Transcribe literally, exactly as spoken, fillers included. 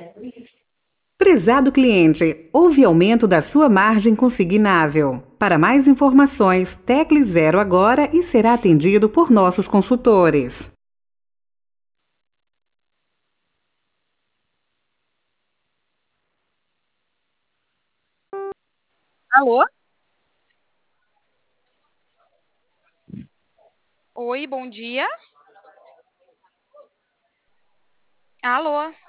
Prezado cliente, houve aumento da sua margem consignável. Para mais informações, tecle zero agora e será atendido por nossos consultores. Alô? Oi, bom dia. Alô?